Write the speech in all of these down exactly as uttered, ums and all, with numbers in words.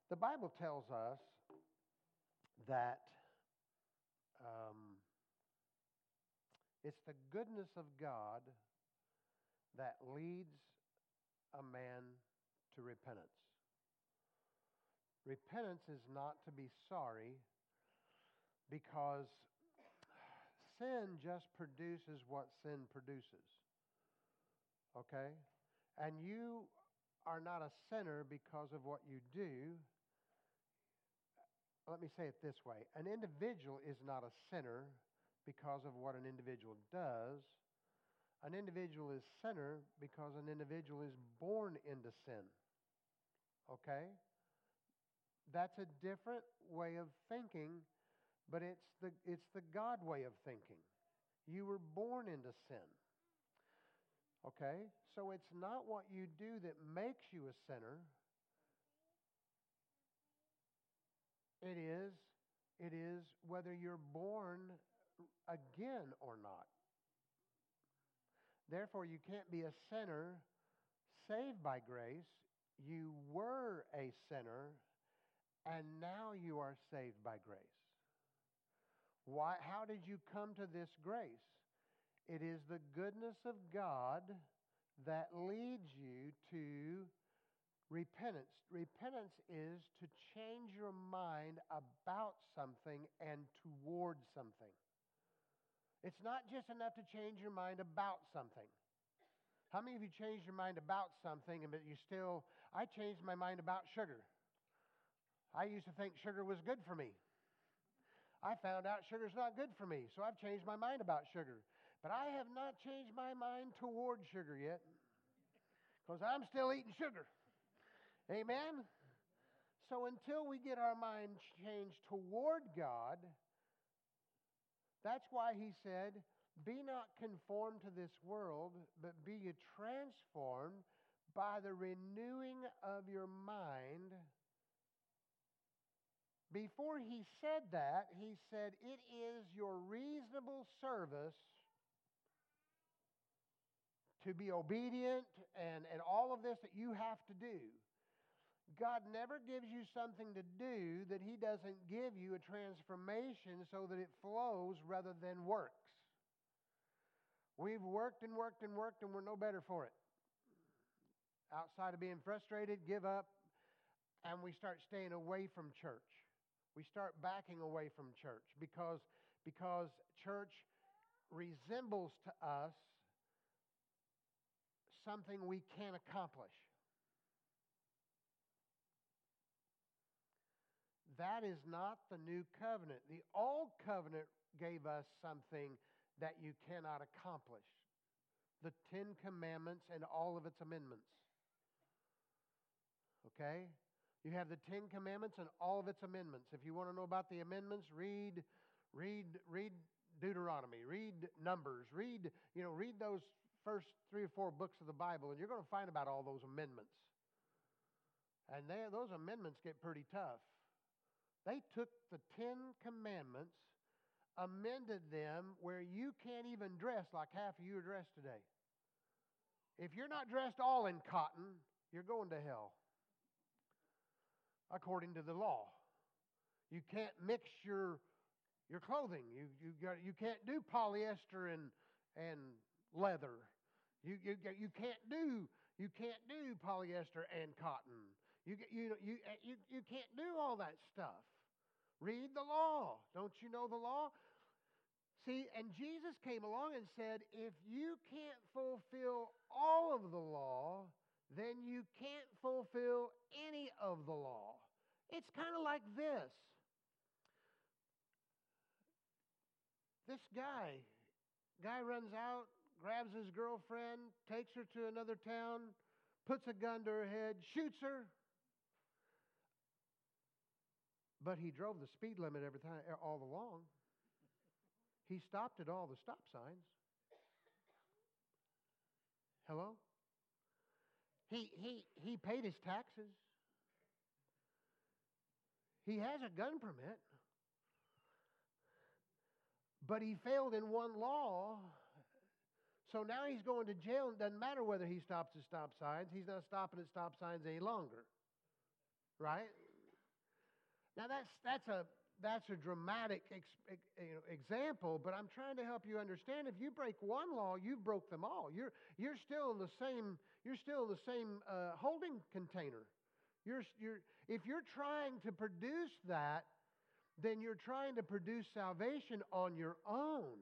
The Bible tells us that um, it's the goodness of God that leads a man to repentance. Repentance is not to be sorry, because sin just produces what sin produces. Okay? And you are not a sinner because of what you do. Let me say it this way. An individual is not a sinner because of what an individual does. An individual is sinner because an individual is born into sin. Okay? That's a different way of thinking, but it's the, it's the God way of thinking. You were born into sin. Okay? So it's not what you do that makes you a sinner. It is, it is whether you're born again or not. Therefore, you can't be a sinner saved by grace. You were a sinner, and now you are saved by grace. Why? How did you come to this grace? It is the goodness of God that leads you to repentance. Repentance is to change your mind about something and toward something. It's not just enough to change your mind about something. How many of you changed your mind about something, but you still, I changed my mind about sugar. I used to think sugar was good for me. I found out sugar's not good for me, so I've changed my mind about sugar. But I have not changed my mind toward sugar yet, because I'm still eating sugar. Amen? So until we get our mind changed toward God, that's why He said, be not conformed to this world, but be ye transformed by the renewing of your mind. Before He said that, He said, it is your reasonable service to be obedient and, and all of this that you have to do. God never gives you something to do that He doesn't give you a transformation so that it flows rather than works. We've worked and worked and worked and we're no better for it. Outside of being frustrated, give up, and we start staying away from church. We start backing away from church because, because church resembles to us something we can't accomplish. That is not the new covenant. The old covenant gave us something that you cannot accomplish. The Ten Commandments and all of its amendments. Okay? You have the Ten Commandments and all of its amendments. If you want to know about the amendments, read, read, read Deuteronomy, read Numbers, read, you know, read those first three or four books of the Bible, and you're going to find about all those amendments. And they, those amendments get pretty tough. They took the Ten Commandments, amended them where you can't even dress like half of you are dressed today. If you're not dressed all in cotton, you're going to hell, according to the law. You can't mix your your clothing. You you got you can't do polyester and and leather. You you you can't do you can't do polyester and cotton. You you you you you can't do all that stuff. Read the law. Don't you know the law? See, and Jesus came along and said, if you can't fulfill all of the law, then you can't fulfill any of the law. It's kind of like this. This guy, guy runs out, grabs his girlfriend, takes her to another town, puts a gun to her head, shoots her. But he drove the speed limit every time, all along. He stopped at all the stop signs. Hello? He, he, he paid his taxes. He has a gun permit. But he failed in one law. So now he's going to jail. It doesn't matter whether he stops at stop signs. He's not stopping at stop signs any longer. Right? Now that's that's a that's a dramatic ex, ex, you know, example, but I'm trying to help you understand. If you break one law, you broke them all. You're you're still in the same you're still in the same uh, holding container. You're you're if you're trying to produce that, then you're trying to produce salvation on your own.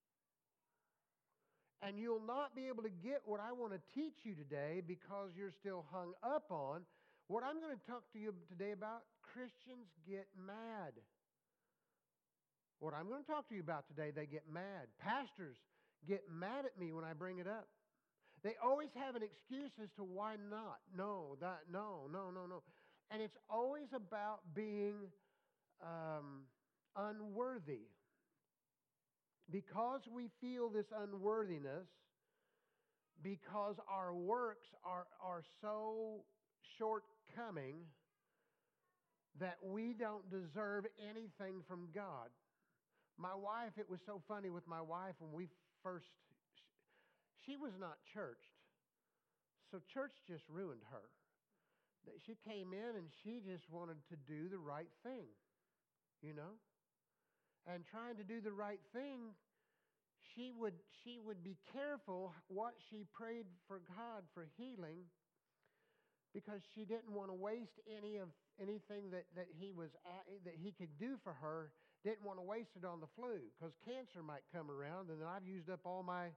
And you'll not be able to get what I want to teach you today because you're still hung up on what I'm going to talk to you today about. Christians get mad. What I'm going to talk to you about today, they get mad. Pastors get mad at me when I bring it up. They always have an excuse as to why not. No, that, no, no, no, no. And it's always about being um, unworthy. Because we feel this unworthiness, because our works are, are so shortcoming that we don't deserve anything from God. My wife, it was so funny with my wife when we first, she was not churched. So church just ruined her. She came in and she just wanted to do the right thing, you know? And trying to do the right thing, she would she would be careful what she prayed for God for healing, because she didn't want to waste any of anything that, that he was at, that he could do for her. Didn't want to waste it on the flu, because cancer might come around and then I've used up all my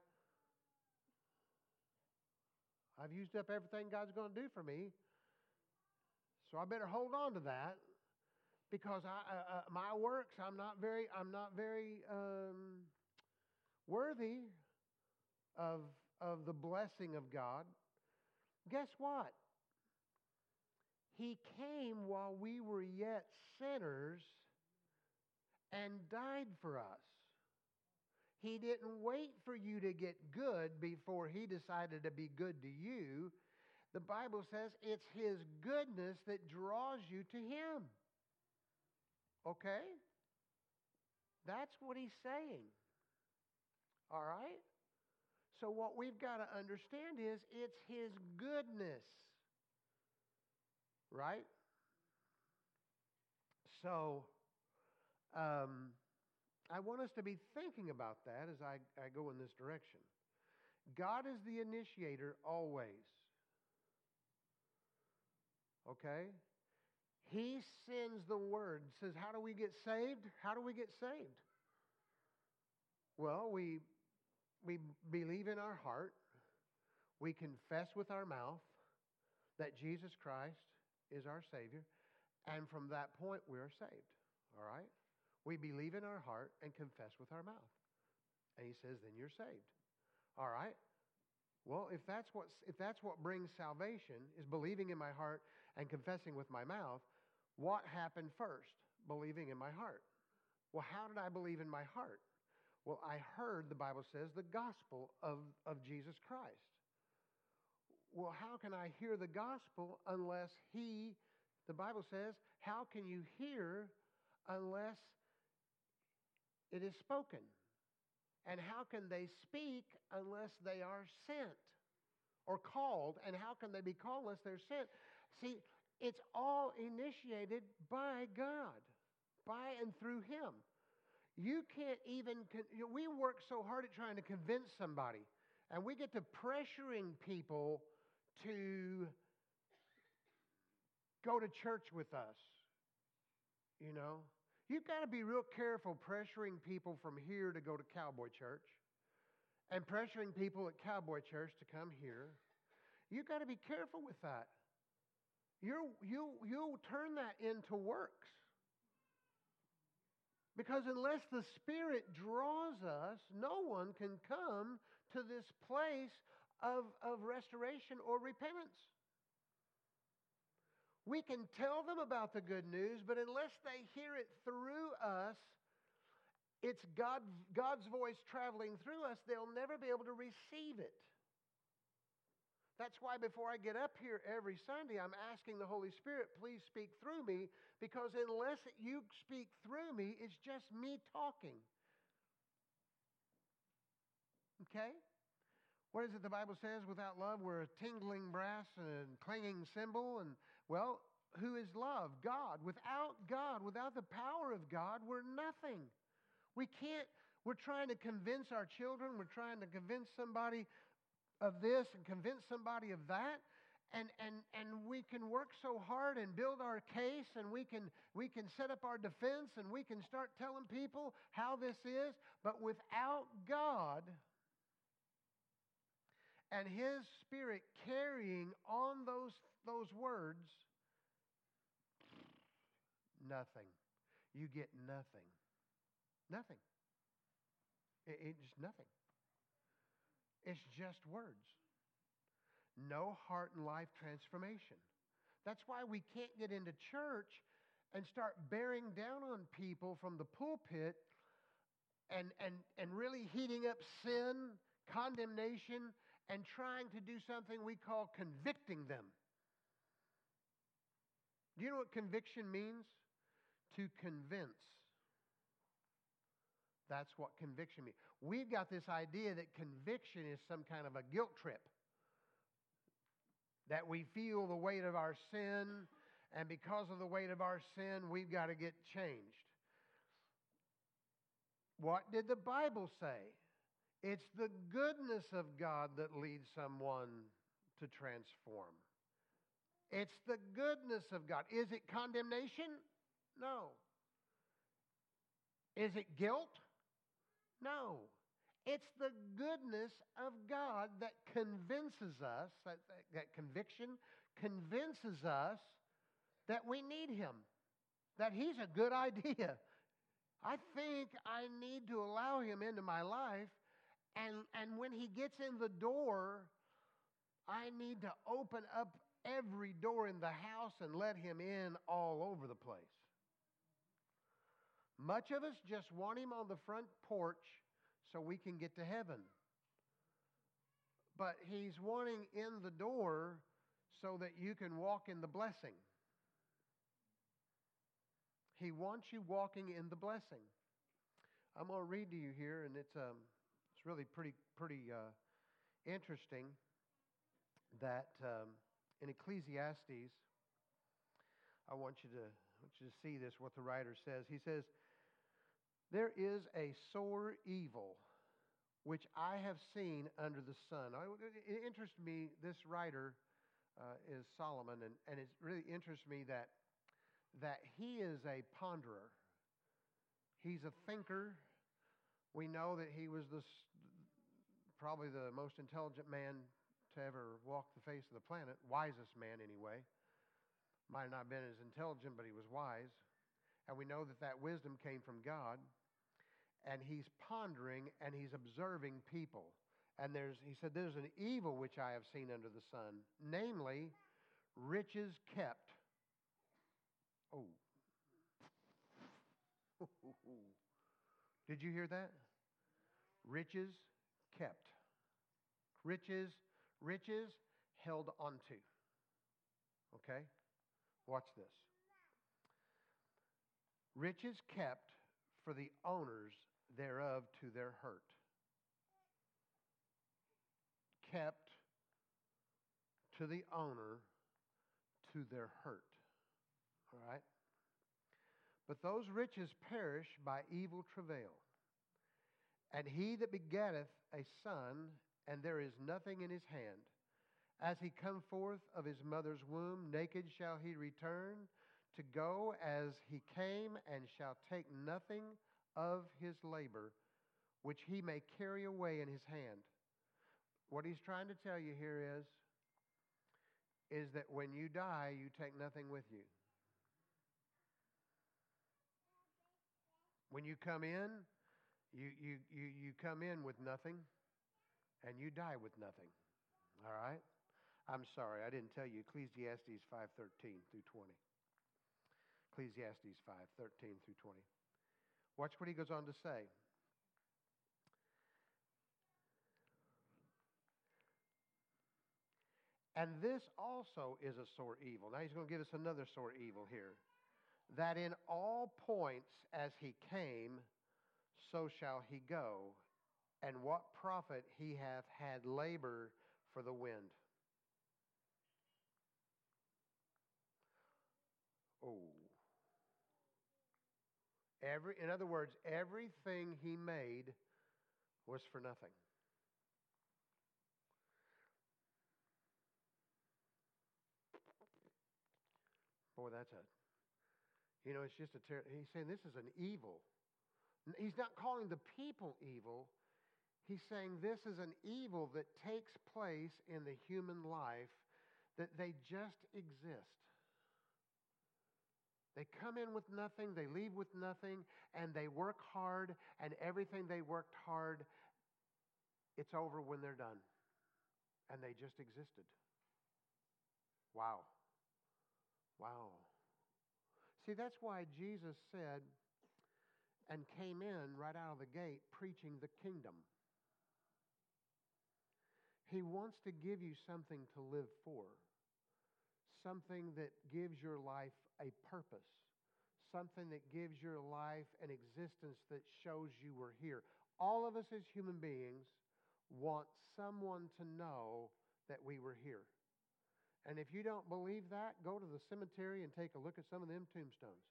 I've used up everything God's going to do for me. So I better hold on to that, because I, uh, uh, my works, I'm not very, I'm not very um, worthy of of the blessing of God. Guess what? He came while we were yet sinners and died for us. He didn't wait for you to get good before he decided to be good to you. The Bible says it's his goodness that draws you to him. Okay? That's what he's saying. All right? So what we've got to understand is it's his goodness. Right? So, um, I want us to be thinking about that as I, I go in this direction. God is the initiator always. Okay? He sends the word. Says, how do we get saved? How do we get saved? Well, we, we believe in our heart. We confess with our mouth that Jesus Christ is our Savior. And from that point, we are saved. All right? We believe in our heart and confess with our mouth. And he says, then you're saved. All right? Well, if that's what, if that's what brings salvation, is believing in my heart and confessing with my mouth, what happened first? Believing in my heart. Well, how did I believe in my heart? Well, I heard, the Bible says, the gospel of, of Jesus Christ. Well, how can I hear the gospel unless he, the Bible says, how can you hear unless it is spoken? And how can they speak unless they are sent or called? And how can they be called unless they're sent? See, it's all initiated by God, by and through him. You can't even, you know, we work so hard at trying to convince somebody, and we get to pressuring people to go to church with us, you know. You've got to be real careful pressuring people from here to go to Cowboy Church and pressuring people at Cowboy Church to come here. You've got to be careful with that. You're, you, you'll turn that into works. Because unless the Spirit draws us, no one can come to this place of, of restoration or repentance. We can tell them about the good news, but unless they hear it through us, it's God, God's voice traveling through us, they'll never be able to receive it. That's why before I get up here every Sunday, I'm asking the Holy Spirit, please speak through me, because unless you speak through me, it's just me talking. Okay? What is it the Bible says? Without love, we're a tingling brass and a clanging cymbal. And, well, who is love, God. Without God, without the power of God, we're nothing. We can't, we're trying to convince our children, we're trying to convince somebody of this and convince somebody of that. And, and, and we can work so hard and build our case, and we can, we can set up our defense, and we can start telling people how this is. But without God and His Spirit carrying on those, those words, nothing. You get nothing. Nothing. It, it's just nothing. It's just words. No heart and life transformation. That's why we can't get into church and start bearing down on people from the pulpit and, and, and really heating up sin, condemnation, and trying to do something we call convicting them. Do you know what conviction means? To convince. That's what conviction means. We've got this idea that conviction is some kind of a guilt trip. That we feel the weight of our sin, and because of the weight of our sin, we've got to get changed. What did the Bible say? It's the goodness of God that leads someone to transform. It's the goodness of God. Is it condemnation? No. Is it guilt? No. It's the goodness of God that convinces us, that, that, that conviction convinces us that we need Him, that He's a good idea. I think I need to allow Him into my life, and, and when He gets in the door, I need to open up every door in the house and let Him in all over the place. Much of us just want Him on the front porch so we can get to heaven. But He's wanting in the door so that you can walk in the blessing. He wants you walking in the blessing. I'm going to read to you here, and it's um, it's really pretty pretty uh, interesting that um, in Ecclesiastes, I want you to I want you to see this. What the writer says. He says, "There is a sore evil which I have seen under the sun." It interests me, this writer uh, is Solomon, and, and it really interests me that, that he is a ponderer. He's a thinker. We know that he was this, probably the most intelligent man to ever walk the face of the planet, wisest man anyway. Might not have been as intelligent, but he was wise. And we know that that wisdom came from God. And he's pondering and he's observing people. And there's, he said, there's an evil which I have seen under the sun, namely, riches kept. Oh. Did you hear that? Riches kept. Riches, riches held onto. Okay? Watch this. Riches kept for the owners thereof to their hurt. Kept to the owner to their hurt. All right? But those riches perish by evil travail. And he that begetteth a son, and there is nothing in his hand, as he come forth of his mother's womb, naked shall he return, to go as he came, and shall take nothing of his labor, which he may carry away in his hand. What he's trying to tell you here is, is that when you die, you take nothing with you. When you come in, you, you, you, you come in with nothing, and you die with nothing. All right? I'm sorry, I didn't tell you Ecclesiastes five thirteen through twenty. Ecclesiastes five thirteen through twenty. Watch what he goes on to say. And this also is a sore evil. Now he's going to give us another sore evil here. That in all points as he came, so shall he go. And what profit he hath had labor for the wind. Every, in other words, everything he made was for nothing. Boy, that's a, you know, it's just a, ter- he's saying this is an evil. He's not calling the people evil. He's saying this is an evil that takes place in the human life, that they just exist. They come in with nothing, they leave with nothing, and they work hard, and everything they worked hard, it's over when they're done. And they just existed. Wow. Wow. See, that's why Jesus said and came in right out of the gate preaching the kingdom. He wants to give you something to live for, something that gives your life a purpose, something that gives your life an existence that shows you were here. All of us as human beings want someone to know that we were here. And if you don't believe that, go to the cemetery and take a look at some of them tombstones.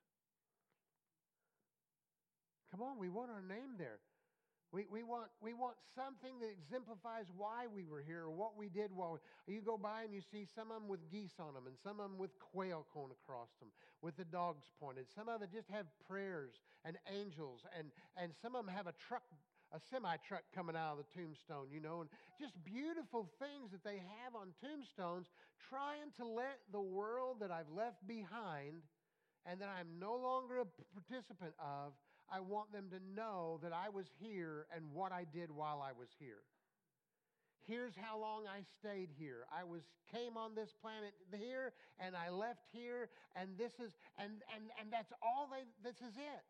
Come on, we want our name there. We, we, want, we want something that exemplifies why we were here or what we did while we, you go by and you see some of them with geese on them and some of them with quail going across them with the dogs pointed. Some of them just have prayers and angels, and, and some of them have a truck, a semi-truck coming out of the tombstone, you know, and just beautiful things that they have on tombstones, trying to let the world that I've left behind and that I'm no longer a participant of, I want them to know that I was here and what I did while I was here. Here's how long I stayed here. I was came on this planet here and I left here, and this is and and and that's all they this is it.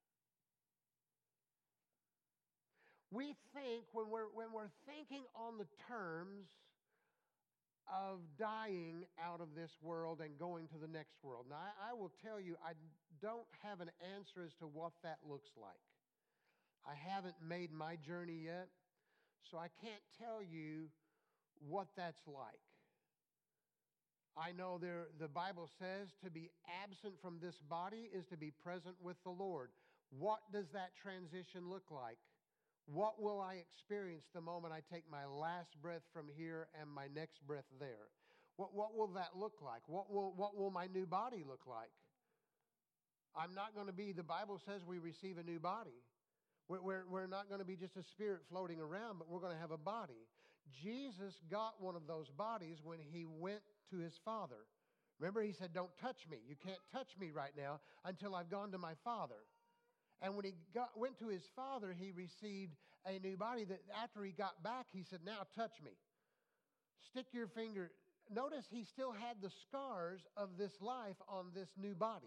We think when we're when we're thinking on the terms of dying out of this world and going to the next world. Now, I, I will tell you, I don't have an answer as to what that looks like. I haven't made my journey yet, so I can't tell you what that's like. I know there, the Bible says to be absent from this body is to be present with the Lord. What does that transition look like? What will I experience the moment I take my last breath from here and my next breath there? What, what will that look like? What will, what will my new body look like? I'm not going to be, the Bible says we receive a new body. We're, we're, we're not going to be just a spirit floating around, but we're going to have a body. Jesus got one of those bodies when he went to his Father. Remember, he said, don't touch me. You can't touch me right now until I've gone to my Father. And when he got, went to his Father, he received a new body that after he got back, he said, now touch me. Stick your finger. Notice he still had the scars of this life on this new body.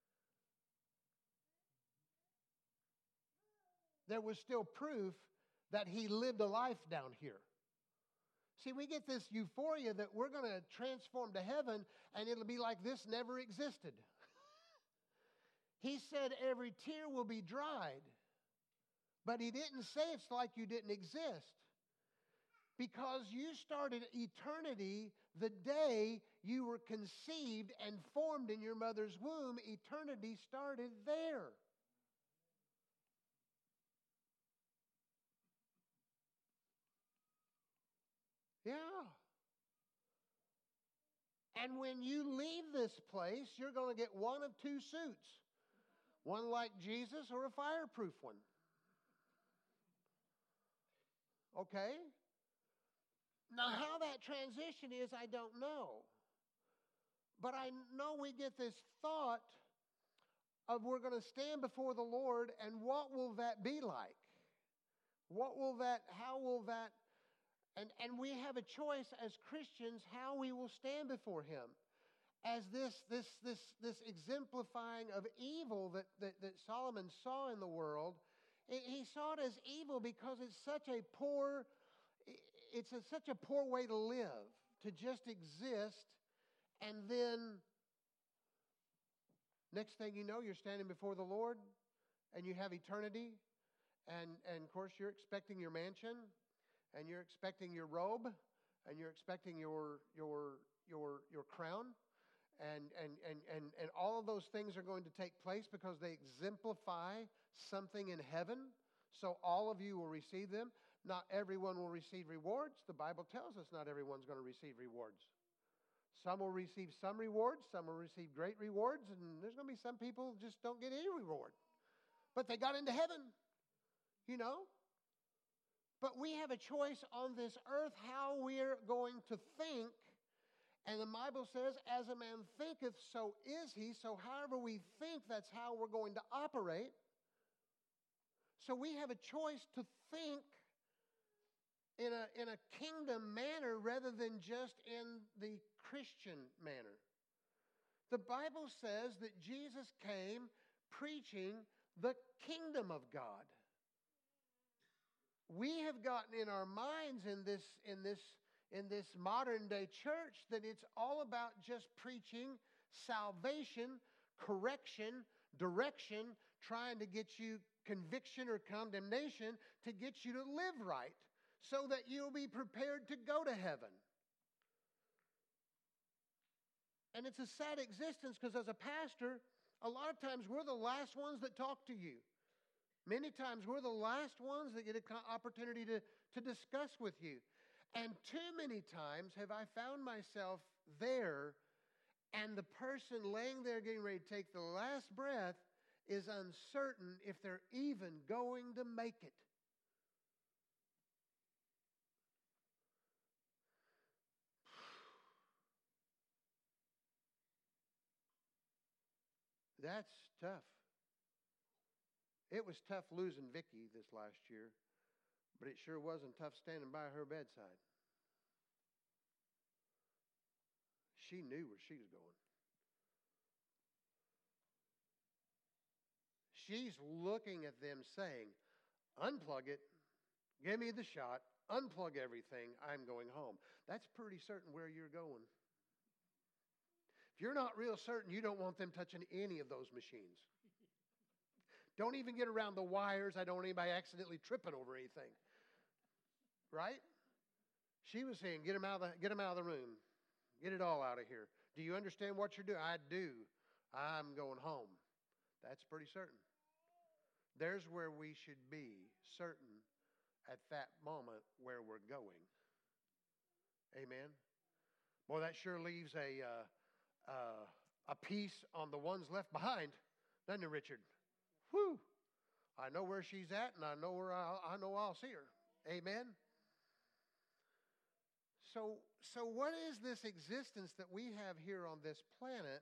There was still proof that he lived a life down here. See, we get this euphoria that we're going to transform to heaven and it'll be like this never existed. He said every tear will be dried. But he didn't say it's like you didn't exist. Because you started eternity the day you were conceived and formed in your mother's womb. Eternity started there. Yeah. And when you leave this place, you're going to get one of two suits. One like Jesus or a fireproof one. Okay? Now, how that transition is, I don't know. But I know we get this thought of we're going to stand before the Lord, and what will that be like? What will that, how will that, and, and we have a choice as Christians how we will stand before Him. As this, this, this, this exemplifying of evil that, that, that Solomon saw in the world, he saw it as evil because it's such a poor, it's a, such a poor way to live, to just exist, and then next thing you know, you're standing before the Lord, and you have eternity, and, and of course you're expecting your mansion, and you're expecting your robe, and you're expecting your, your, your, your crown, And, and, and, and, and all of those things are going to take place because they exemplify something in heaven. So all of you will receive them. Not everyone will receive rewards. The Bible tells us not everyone's going to receive rewards. Some will receive some rewards. Some will receive great rewards. And there's going to be some people who just don't get any reward. But they got into heaven, you know. But we have a choice on this earth how we're going to think. And the Bible says, as a man thinketh, so is he. So however we think, that's how we're going to operate. So we have a choice to think in a, in a kingdom manner rather than just in the Christian manner. The Bible says that Jesus came preaching the kingdom of God. We have gotten in our minds in this, in this, in this modern day church that it's all about just preaching salvation, correction, direction, trying to get you conviction or condemnation to get you to live right so that you'll be prepared to go to heaven. And it's a sad existence because as a pastor, a lot of times we're the last ones that talk to you. Many times we're the last ones that get an opportunity to, to discuss with you. And too many times have I found myself there and the person laying there getting ready to take the last breath is uncertain if they're even going to make it. That's tough. It was tough losing Vicki this last year, but it sure wasn't tough standing by her bedside. She knew where she was going. She's looking at them saying, unplug it, give me the shot, unplug everything, I'm going home. That's pretty certain where you're going. If you're not real certain, you don't want them touching any of those machines. Don't even get around the wires. I don't want anybody accidentally tripping over anything. Right? She was saying, get them out of the, get them out of the room. Get it all out of here. Do you understand what you're doing? I do. I'm going home. That's pretty certain. There's where we should be certain at that moment where we're going. Amen? Boy, that sure leaves a, uh, uh, a piece on the ones left behind, doesn't it, Richard? Whew. I know where she's at, and I know where I'll, I know I'll see her. Amen? So, so what is this existence that we have here on this planet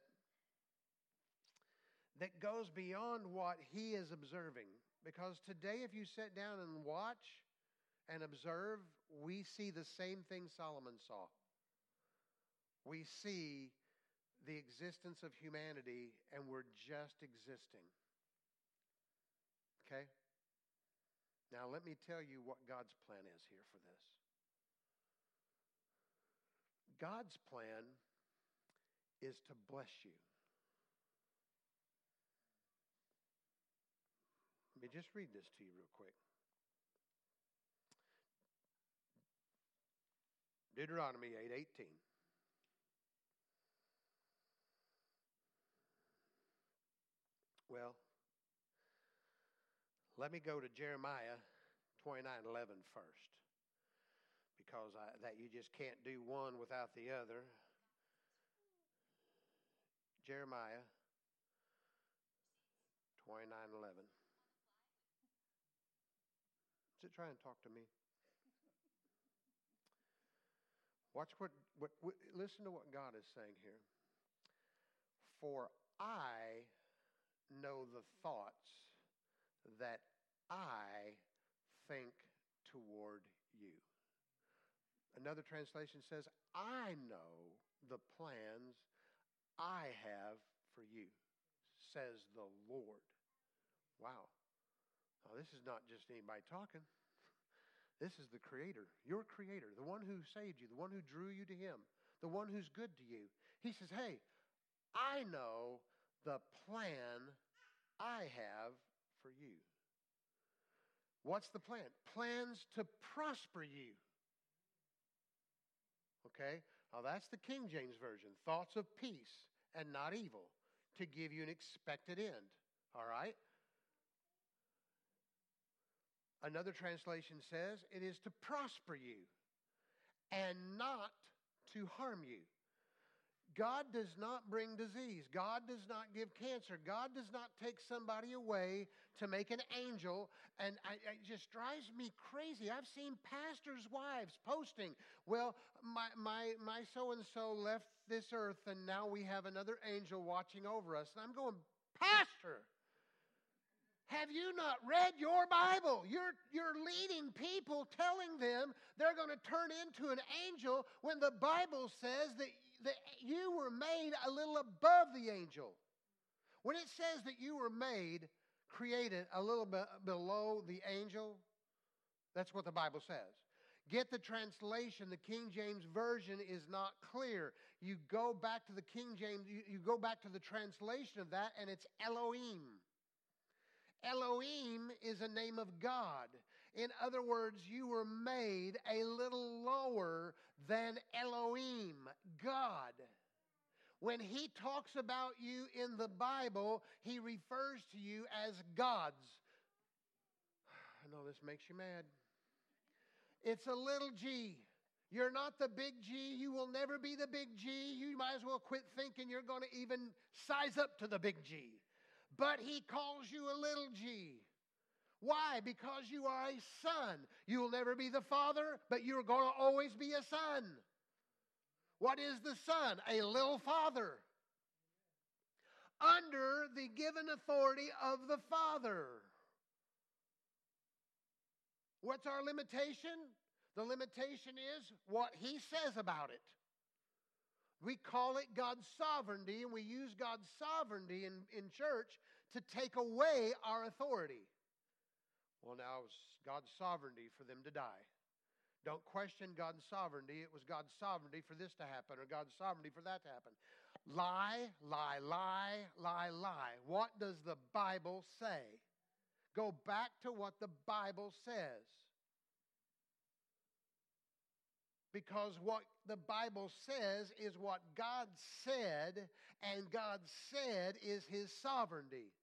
that goes beyond what he is observing? Because today, if you sit down and watch and observe, we see the same thing Solomon saw. We see the existence of humanity, and we're just existing. Okay? Now, let me tell you what God's plan is here for this. God's plan is to bless you. Let me just read this to you real quick. Deuteronomy eight eighteen. Well, let me go to Jeremiah twenty-nine eleven first, because I, that you just can't do one without the other. Jeremiah twenty-nine eleven. Is it trying to talk to me? Watch what, what, what, listen to what God is saying here. For I know the thoughts that I think toward you. Another translation says, I know the plans I have for you, says the Lord. Wow. Now, this is not just anybody talking. This is the Creator, your Creator, the one who saved you, the one who drew you to Him, the one who's good to you. He says, hey, I know the plan I have for you. What's the plan? Plans to prosper you. Okay? Now, that's the King James Version. Thoughts of peace and not evil, to give you an expected end. All right? Another translation says it is to prosper you and not to harm you. God does not bring disease. God does not give cancer. God does not take somebody away to make an angel. And I, it just drives me crazy. I've seen pastors' wives posting, well, my, my, my so-and-so left this earth and now we have another angel watching over us. And I'm going, Pastor, have you not read your Bible? You're, you're leading people, telling them they're going to turn into an angel when the Bible says that, that you were made a little above the angel. When it says that you were made, created a little bit below the angel, that's what the Bible says. Get the translation. The King James Version is not clear. You go back to the King James, you, you go back to the translation of that, and it's Elohim. Elohim is a name of God. In other words, you were made a little lower than Elohim, God. When he talks about you in the Bible, he refers to you as gods. I know this makes you mad. It's a little g. You're not the big G. You will never be the big G. You might as well quit thinking you're going to even size up to the big G. But he calls you a little g. Why? Because you are a son. You will never be the father, but you're going to always be a son. What is the son? A little father. Under the given authority of the Father. What's our limitation? The limitation is what he says about it. We call it God's sovereignty, and we use God's sovereignty in, in church to take away our authority. Well, now it's God's sovereignty for them to die. Don't question God's sovereignty. It was God's sovereignty for this to happen or God's sovereignty for that to happen. Lie, lie, lie, lie, lie. What does the Bible say? Go back to what the Bible says. Because what the Bible says is what God said, and God said is his sovereignty.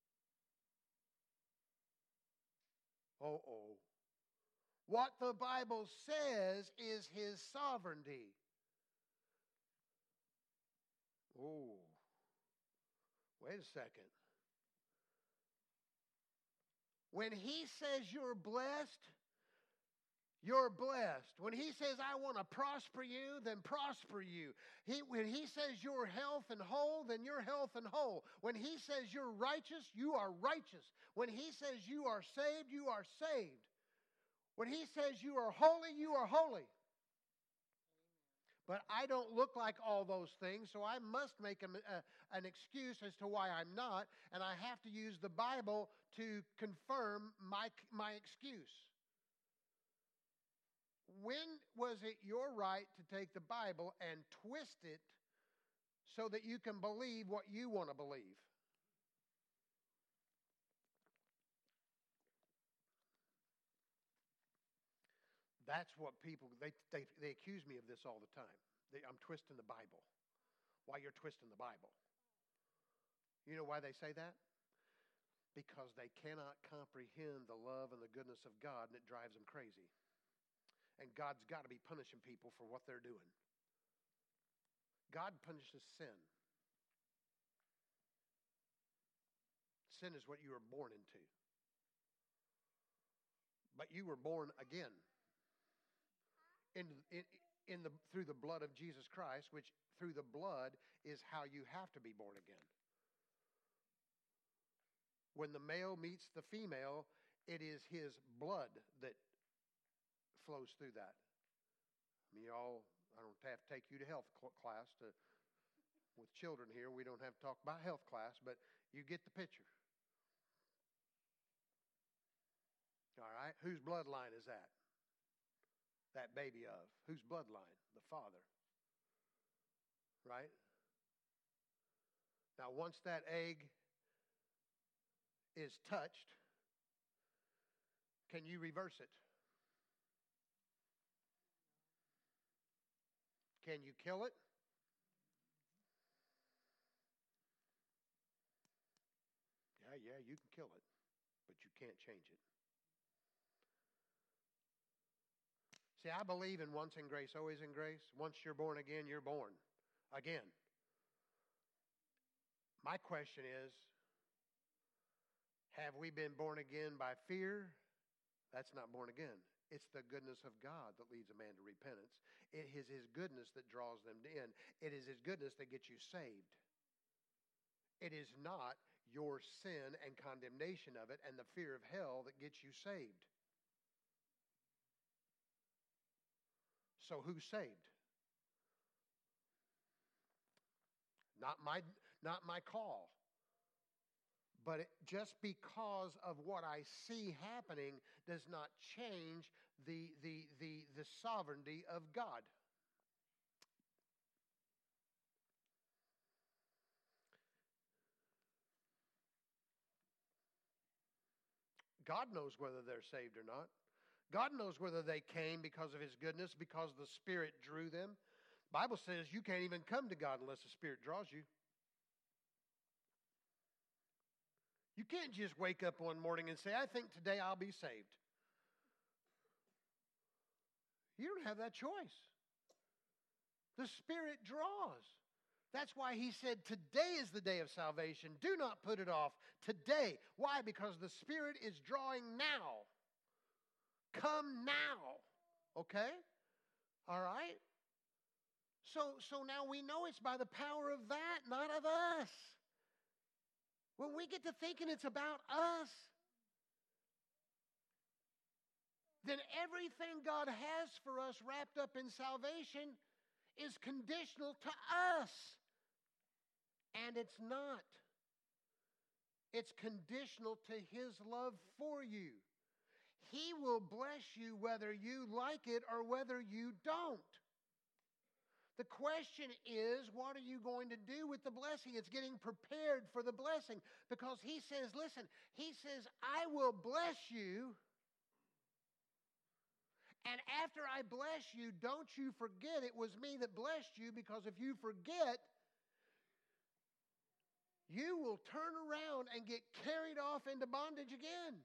Oh-oh. What the Bible says is his sovereignty. Oh, wait a second. When he says you're blessed, you're blessed. When he says, I want to prosper you, then prosper you. He, when he says you're health and whole, then you're health and whole. When he says you're righteous, you are righteous. When he says you are saved, you are saved. When he says you are holy, you are holy. But I don't look like all those things, so I must make a, a, an excuse as to why I'm not, and I have to use the Bible to confirm my, my excuse. When was it your right to take the Bible and twist it so that you can believe what you want to believe? That's what people, they, they, they accuse me of this all the time. They, I'm twisting the Bible. Why you're twisting the Bible? You know why they say that? Because they cannot comprehend the love and the goodness of God, and it drives them crazy. And God's got to be punishing people for what they're doing. God punishes sin. Sin is what you were born into. But you were born again. In, in, in the, through the blood of Jesus Christ, which through the blood is how you have to be born again. When the male meets the female, it is his blood that flows through that. I mean, y'all, I don't have to take you to health class to, with children here. We don't have to talk about health class, but you get the picture. All right, whose bloodline is that? That baby of? Whose bloodline? The father. Right? Now, once that egg is touched, can you reverse it? Can you kill it? you can kill it, but you can't change it. See, I believe in once in grace, always in grace. Once you're born again, you're born again. My question is, have we been born again by fear? That's not born again. It's the goodness of God that leads a man to repentance. It is His goodness that draws them in. It is His goodness that gets you saved. It is not your sin and condemnation of it and the fear of hell that gets you saved. So who's saved? Not my, not my call. But it, just because of what I see happening does not change the, the, the, the sovereignty of God. God knows whether they're saved or not. God knows whether they came because of His goodness, because the Spirit drew them. The Bible says you can't even come to God unless the Spirit draws you. You can't just wake up one morning and say, I think today I'll be saved. You don't have that choice. The Spirit draws. That's why He said today is the day of salvation. Do not put it off today. Why? Because the Spirit is drawing now. Come now. Okay? All right? So, so now we know it's by the power of that, not of us. When we get to thinking it's about us, then everything God has for us wrapped up in salvation is conditional to us. And it's not. It's conditional to His love for you. He will bless you whether you like it or whether you don't. The question is, what are you going to do with the blessing? It's getting prepared for the blessing. Because He says, listen, He says, I will bless you. And after I bless you, don't you forget it was me that blessed you, because if you forget, you will turn around and get carried off into bondage again.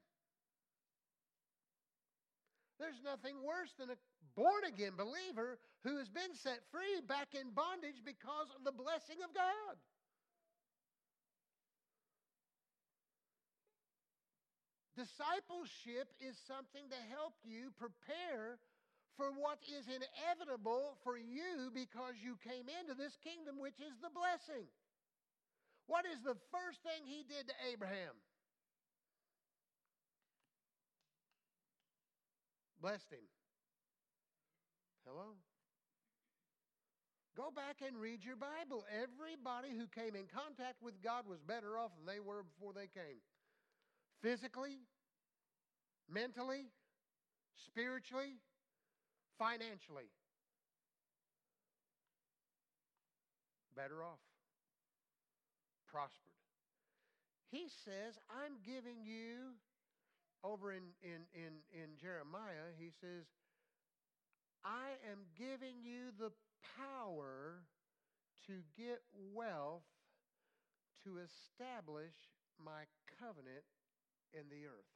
There's nothing worse than a born-again believer who has been set free back in bondage because of the blessing of God. Discipleship is something to help you prepare for what is inevitable for you because you came into this kingdom, which is the blessing. What is the first thing He did to Abraham? Blessed him. Hello? Go back and read your Bible. Everybody who came in contact with God was better off than they were before they came. Physically, mentally, spiritually, financially. Better off. Prospered. He says, I'm giving you, over in, in, in, in Jeremiah, He says, I am giving you the power to get wealth to establish my covenant in the earth.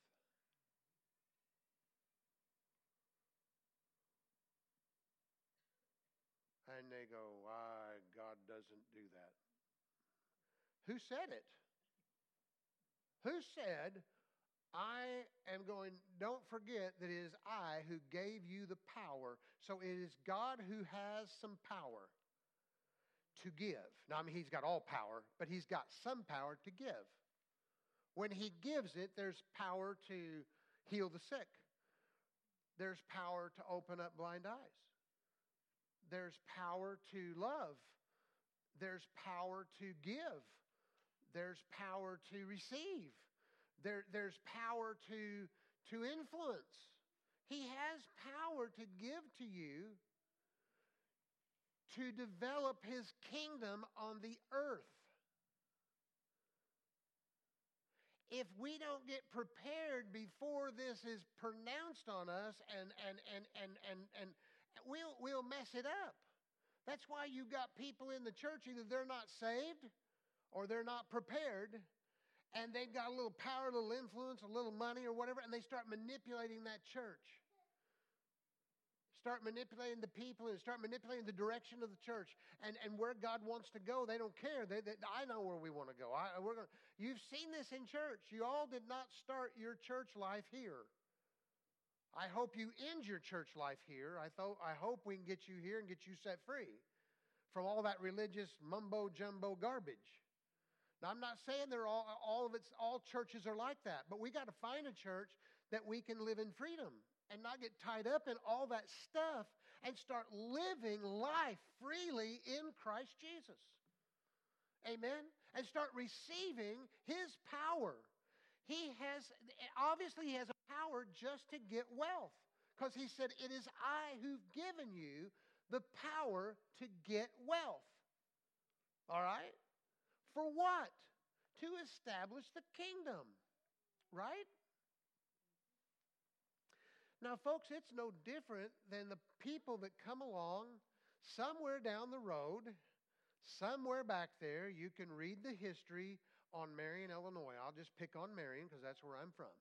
And they go, why, God doesn't do that. Who said it? Who said, I am going, don't forget that it is I who gave you the power. So it is God who has some power to give. Now, I mean, He's got all power, but He's got some power to give. When He gives it, there's power to heal the sick. There's power to open up blind eyes. There's power to love. There's power to give. There's power to receive. There, there's power to, to influence. He has power to give to you to develop His kingdom on the earth. If we don't get prepared before this is pronounced on us, and, and, and, and, and, and we'll, we'll mess it up. That's why you've got people in the church, either they're not saved or they're not prepared. and they've got a little power, a little influence, a little money or whatever, and they start manipulating that church. Start manipulating the people and start manipulating the direction of the church and, and where God wants to go. They don't care. They, they, I know where we want to go. I, we're gonna, you've seen this in church. You all did not start your church life here. I hope you end your church life here. I, th- I hope we can get you here and get you set free from all that religious mumbo-jumbo garbage. Now, I'm not saying they're all, all of it's, all churches are like that, but we got to find a church that we can live in freedom and not get tied up in all that stuff and start living life freely in Christ Jesus. Amen? And start receiving His power. He has, obviously He has a power just to get wealth. Because He said, it is I who've given you the power to get wealth. All right? For what? To establish the kingdom. Right? Now, folks, it's no different than the people that come along somewhere down the road, somewhere back there. You can read the history on Marion, Illinois. I'll just pick on Marion because that's where I'm from.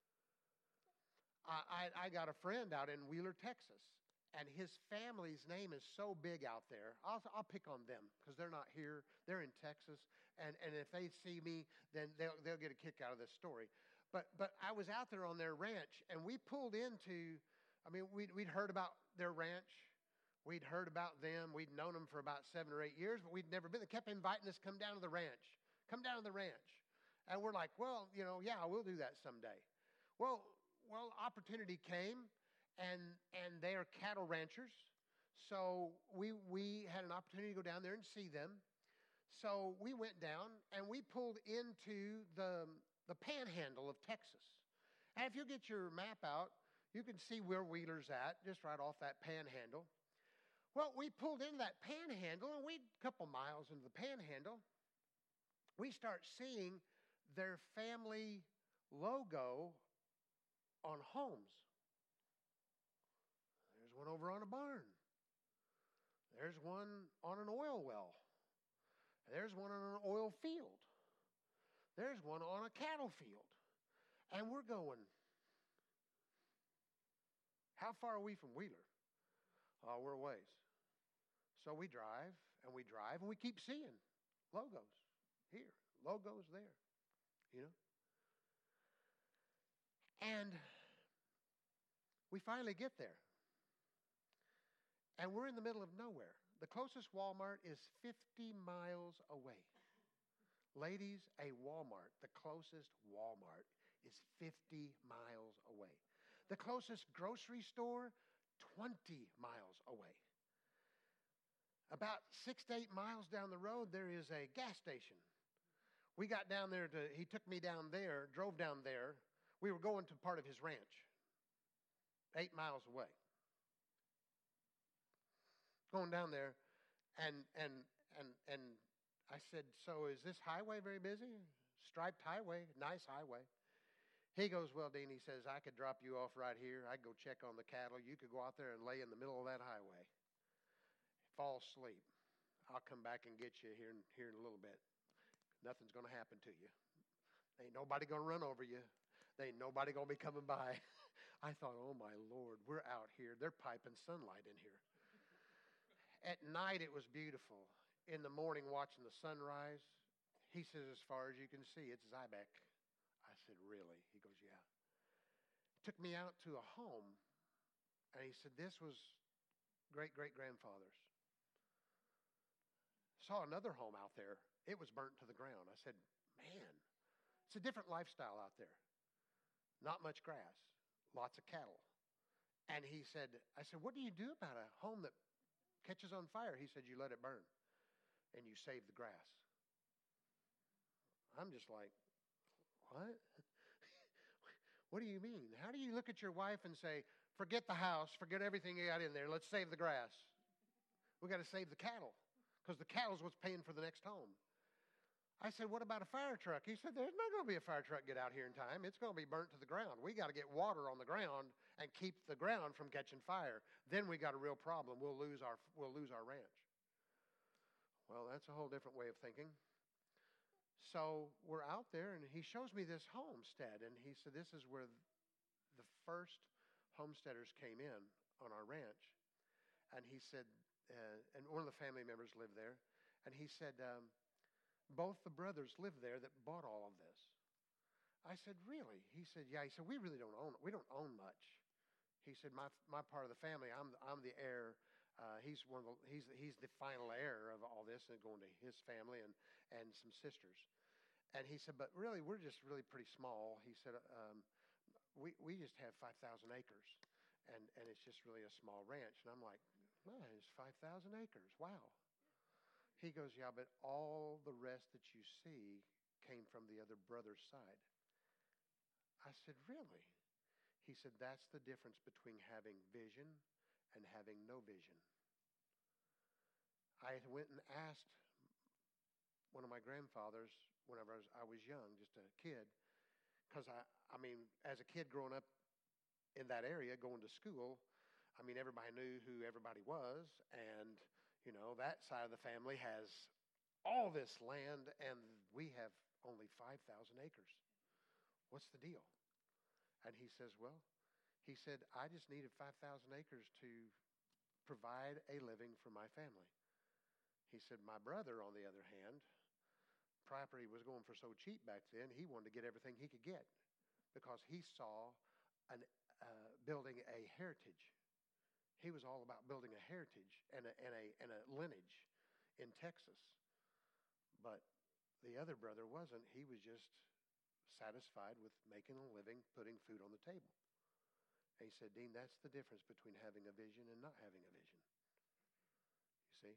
I, I, I got a friend out in Wheeler, Texas, and his family's name is so big out there. I'll, I'll pick on them because they're not here. They're in Texas, and, and if they see me, then they'll, they'll get a kick out of this story. But but I was out there on their ranch, and we pulled into, I mean, we'd, we'd heard about their ranch. We'd heard about them. We'd known them for about seven or eight years, but we'd never been. They kept inviting us, come down to the ranch. Come down to the ranch. And we're like, well, you know, yeah, we'll do that someday. Well, well, opportunity came, and and they are cattle ranchers. So we we had an opportunity to go down there and see them. So we went down, and we pulled into the the panhandle of Texas. And if you get your map out, you can see where Wheeler's at, just right off that panhandle. Well, we pulled into that panhandle, and we a couple miles into the panhandle, we start seeing their family logo on homes. There's one over on a barn. There's one on an oil well. There's one on an oil field. There's one on a cattle field. And we're going, how far are we from Wheeler? Oh, we're a ways. So we drive, and we drive, and we keep seeing logos here, logos there, you know. And we finally get there. And we're in the middle of nowhere. The closest Walmart is fifty miles away. Ladies, a Walmart, the closest Walmart is fifty miles away. The closest grocery store, twenty miles away. About six to eight miles down the road, there is a gas station. We got down there to, he took me down there, drove down there. We were going to part of his ranch, eight miles away. Going down there, and and and and I said, so is this highway very busy? Striped highway, nice highway. He goes, well, Dean, he says, I could drop you off right here. I could go check on the cattle. You could go out there and lay in the middle of that highway. Fall asleep. I'll come back and get you here in, here in a little bit. Nothing's going to happen to you. Ain't nobody going to run over you. There ain't nobody going to be coming by. I thought, oh, my Lord, we're out here. They're piping sunlight in here. At night, it was beautiful. In the morning, watching the sunrise, he says, as far as you can see, it's Zybeck. I said, really? He goes, yeah. Took me out to a home, and he said, this was great-great-grandfather's. Saw another home out there. It was burnt to the ground. I said, man, it's a different lifestyle out there. Not much grass, lots of cattle. And he said, I said, what do you do about a home that catches on fire? He said, you let it burn. And you save the grass. I'm just like, what? What do you mean? How do you look at your wife and say, forget the house, forget everything you got in there, let's save the grass? We got to save the cattle, because the cattle's what's paying for the next home. I said, what about a fire truck? He said, there's not going to be a fire truck get out here in time. It's going to be burnt to the ground. We got to get water on the ground and keep the ground from catching fire. Then we got a real problem. We'll lose our, we'll lose our ranch. Well, that's a whole different way of thinking. So we're out there, and he shows me this homestead, and he said, this is where the first homesteaders came in on our ranch. And he said, uh, and one of the family members lived there, and he said, um, both the brothers lived there that bought all of this. I said, really? He said, yeah. He said, we really don't own it. We don't own much. He said, my my part of the family, I'm I'm the heir. Uh, he's one of the, he's he's the final heir of all this, and going to his family and and some sisters. And he said, but really, we're just really pretty small. He said, um, we we just have five thousand acres, and and it's just really a small ranch. And I'm like, man, it's five thousand acres. Wow. He goes, yeah, but all the rest that you see came from the other brother's side. I said, really? He said, that's the difference between having vision and having no vision. I went and asked one of my grandfathers whenever I was, I was young, just a kid, because I, I mean, as a kid growing up in that area, going to school, I mean, everybody knew who everybody was, and, you know, that side of the family has all this land, and we have only five thousand acres. What's the deal? And he says, well, he said, I just needed five thousand acres to provide a living for my family. He said, my brother, on the other hand, property was going for so cheap back then, he wanted to get everything he could get because he saw an, uh, building a heritage. He was all about building a heritage and a, and a, and a lineage in Texas. But the other brother wasn't. He was just satisfied with making a living, putting food on the table. And he said, Dean, that's the difference between having a vision and not having a vision. You see?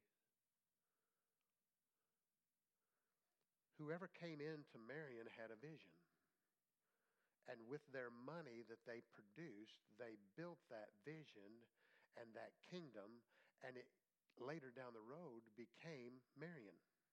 Whoever came into Marion had a vision. And with their money that they produced, they built that vision and that kingdom, and it later down the road became Marion.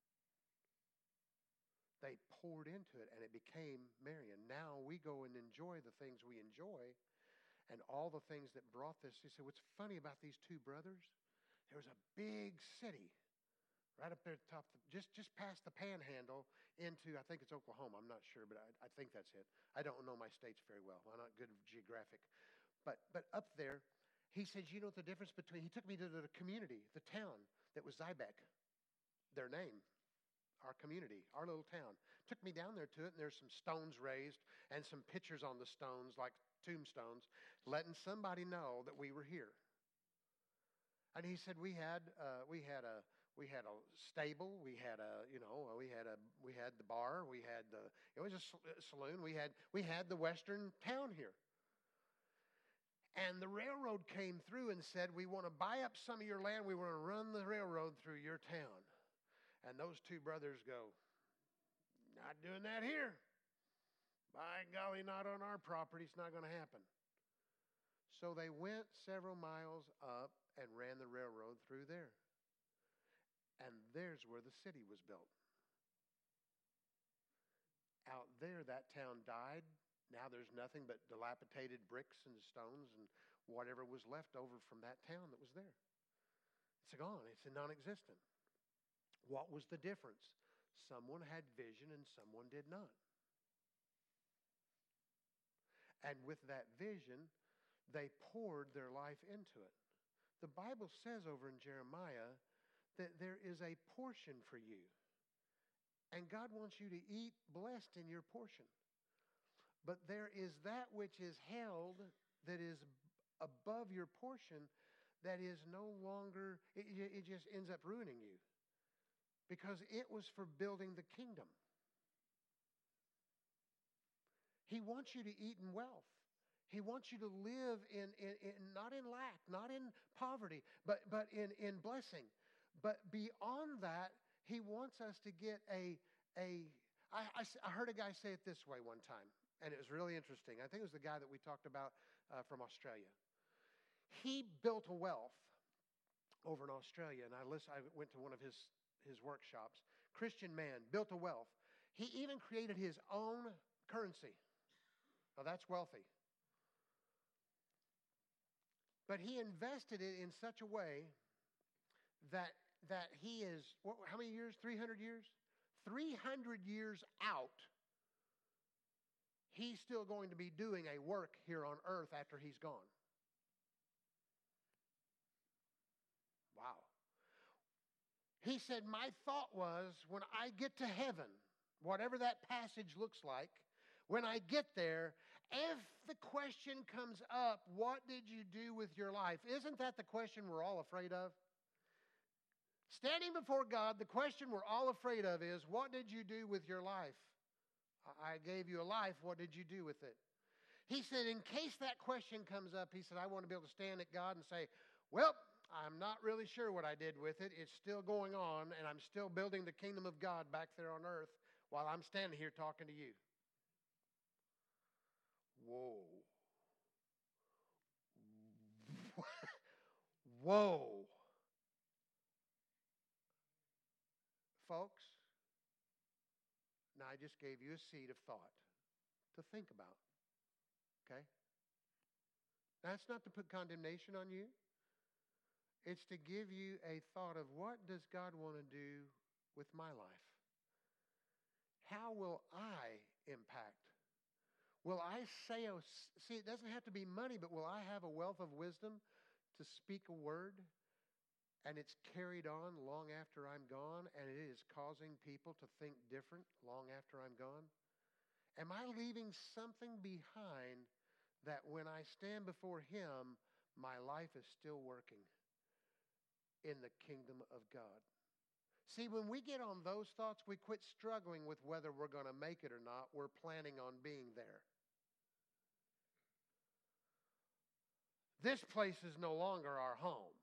They poured into it, and it became Marion. Now we go and enjoy the things we enjoy, and all the things that brought this. He said, what's funny about these two brothers? There was a big city right up there at the top, just, just past the Panhandle into, I think it's Oklahoma. I'm not sure, but I, I think that's it. I don't know my states very well. I'm not good at geographic. But, but up there, he says, you know what the difference between, he took me to the community, the town that was Zybeck, their name, our community, our little town. Took me down there to it, and there's some stones raised and some pictures on the stones, like tombstones, letting somebody know that we were here. And he said we had uh, we had a we had a stable, we had a you know we had a we had the bar, we had the it was a saloon, we had we had the western town here. And the railroad came through and said, we want to buy up some of your land. We want to run the railroad through your town. And those two brothers go, not doing that here. By golly, not on our property. It's not going to happen. So they went several miles up and ran the railroad through there. And there's where the city was built. Out there, that town died. Now there's nothing but dilapidated bricks and stones and whatever was left over from that town that was there. It's gone. It's non-existent. What was the difference? Someone had vision and someone did not. And with that vision, they poured their life into it. The Bible says over in Jeremiah that there is a portion for you. And God wants you to eat blessed in your portion. But there is that which is held that is above your portion that is no longer, it, it just ends up ruining you. Because it was for building the kingdom. He wants you to eat in wealth. He wants you to live in, in, in not in lack, not in poverty, but, but in, in blessing. But beyond that, he wants us to get a, a I, I, I heard a guy say it this way one time. And it was really interesting. I think it was the guy that we talked about uh, from Australia. He built a wealth over in Australia, and I list, I went to one of his, his workshops. Christian man, built a wealth. He even created his own currency. Now that's wealthy. But he invested it in such a way that, that he is, what, how many years? three hundred years? three hundred years out, he's still going to be doing a work here on earth after he's gone. Wow. He said, my thought was, when I get to heaven, whatever that passage looks like, when I get there, if the question comes up, what did you do with your life? Isn't that the question we're all afraid of? Standing before God, the question we're all afraid of is, what did you do with your life? I gave you a life. What did you do with it? He said, in case that question comes up, he said, I want to be able to stand at God and say, well, I'm not really sure what I did with it. It's still going on, and I'm still building the kingdom of God back there on earth while I'm standing here talking to you. Whoa. Whoa. Folks, now I just gave you a seed of thought to think about. Okay? That's not to put condemnation on you. It's to give you a thought of, what does God want to do with my life? How will I impact? Will I say, oh, see, it doesn't have to be money, but will I have a wealth of wisdom to speak a word, and it's carried on long after I'm gone, and it is causing people to think different long after I'm gone? Am I leaving something behind that when I stand before Him, my life is still working in the kingdom of God? See, when we get on those thoughts, we quit struggling with whether we're going to make it or not. We're planning on being there. This place is no longer our home.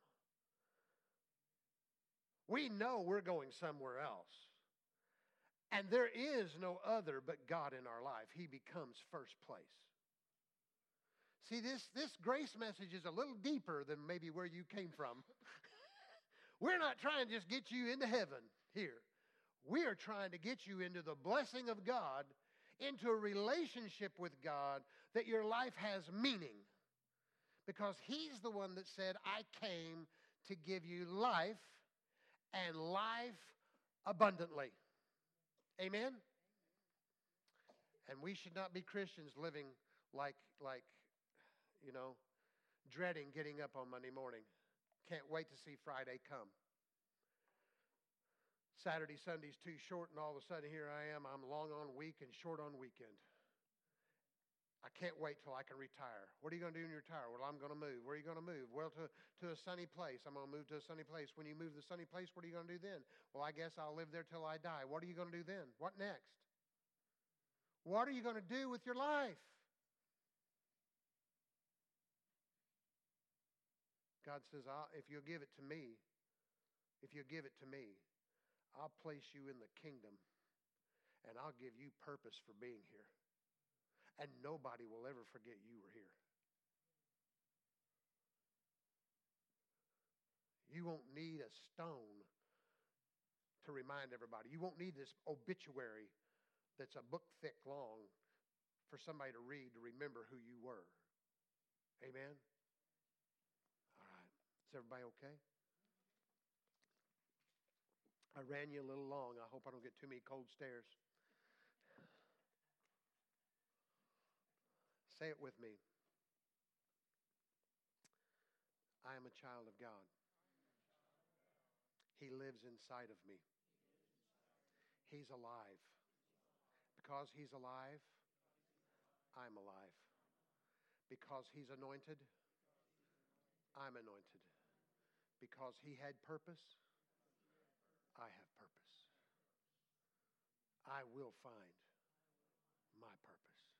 We know we're going somewhere else. And there is no other but God in our life. He becomes first place. See, this, this grace message is a little deeper than maybe where you came from. We're not trying to just get you into heaven here. We are trying to get you into the blessing of God, into a relationship with God, that your life has meaning. Because He's the one that said, I came to give you life and life abundantly. Amen? And we should not be Christians living like, like, you know, dreading getting up on Monday morning. Can't wait to see Friday come. Saturday, Sunday's too short, and all of a sudden here I am. I'm long on week and short on weekend. I can't wait till I can retire. What are you going to do when you retire? Well, I'm going to move. Where are you going to move? Well, to, to a sunny place. I'm going to move to a sunny place. When you move to the sunny place, what are you going to do then? Well, I guess I'll live there till I die. What are you going to do then? What next? What are you going to do with your life? God says, I'll, if you'll give it to me, if you'll give it to me, I'll place you in the kingdom, and I'll give you purpose for being here. And nobody will ever forget you were here. You won't need a stone to remind everybody. You won't need this obituary that's a book thick long for somebody to read to remember who you were. Amen? All right. Is everybody okay? I ran you a little long. I hope I don't get too many cold stares. Say it with me. I am a child of God. He lives inside of me. He's alive. Because He's alive, I'm alive. Because He's anointed, I'm anointed. Because He had purpose, I have purpose. I will find my purpose.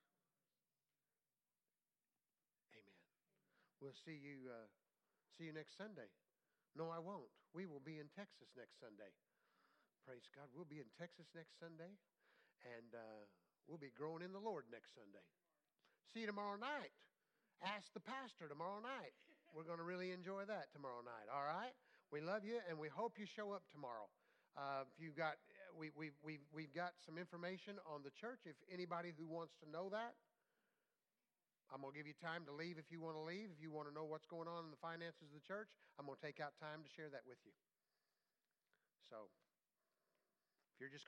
We'll see you uh, see you next Sunday. No, I won't. We will be in Texas next Sunday. Praise God. We'll be in Texas next Sunday, and uh, we'll be growing in the Lord next Sunday. See you tomorrow night. Ask the pastor tomorrow night. We're going to really enjoy that tomorrow night. All right? We love you, and we hope you show up tomorrow. Uh, if you've got, we, we, we, we've got some information on the church. If anybody who wants to know that, I'm going to give you time to leave if you want to leave. If you want to know what's going on in the finances of the church, I'm going to take out time to share that with you. So, if you're just